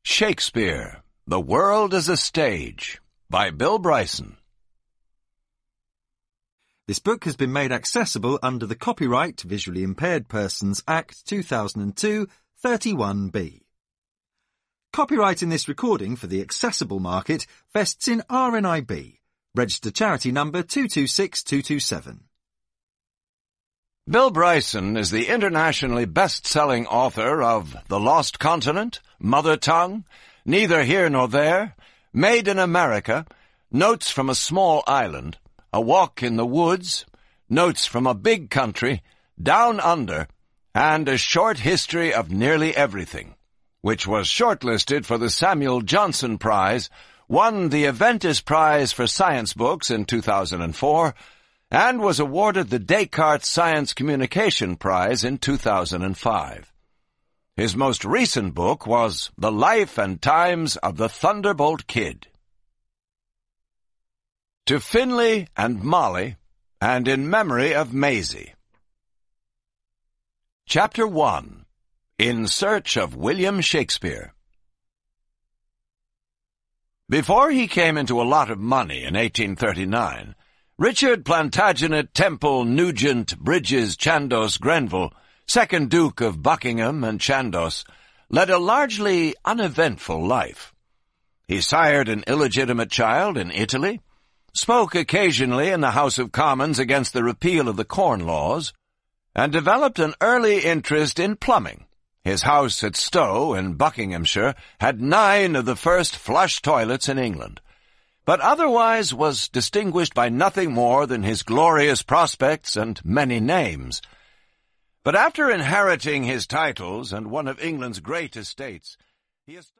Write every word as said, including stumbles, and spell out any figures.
Shakespeare, The World is a Stage, by Bill Bryson. This book has been made accessible under the Copyright Visually Impaired Persons Act two thousand two, thirty-one B. Copyright in this recording for the accessible market vests in R N I B, registered charity number two two six two two seven. Bill Bryson is the internationally best-selling author of The Lost Continent, Mother Tongue, Neither Here Nor There, Made in America, Notes from a Small Island, A Walk in the Woods, Notes from a Big Country, Down Under, and A Short History of Nearly Everything, which was shortlisted for the Samuel Johnson Prize, won the Aventis Prize for Science Books in two thousand four, and was awarded the Descartes Science Communication Prize in two thousand five. His most recent book was The Life and Times of the Thunderbolt Kid. To Finley and Molly, and in memory of Maisie. Chapter one. In Search of William Shakespeare. Before he came into a lot of money in eighteen thirty-nine, Richard Plantagenet Temple Nugent Bridges Chandos Grenville, second Duke of Buckingham and Chandos, led a largely uneventful life. He sired an illegitimate child in Italy, spoke occasionally in the House of Commons against the repeal of the Corn Laws, and developed an early interest in plumbing. His house at Stowe in Buckinghamshire had nine of the first flush toilets in England, but otherwise was distinguished by nothing more than his glorious prospects and many names. But after inheriting his titles and one of England's great estates, he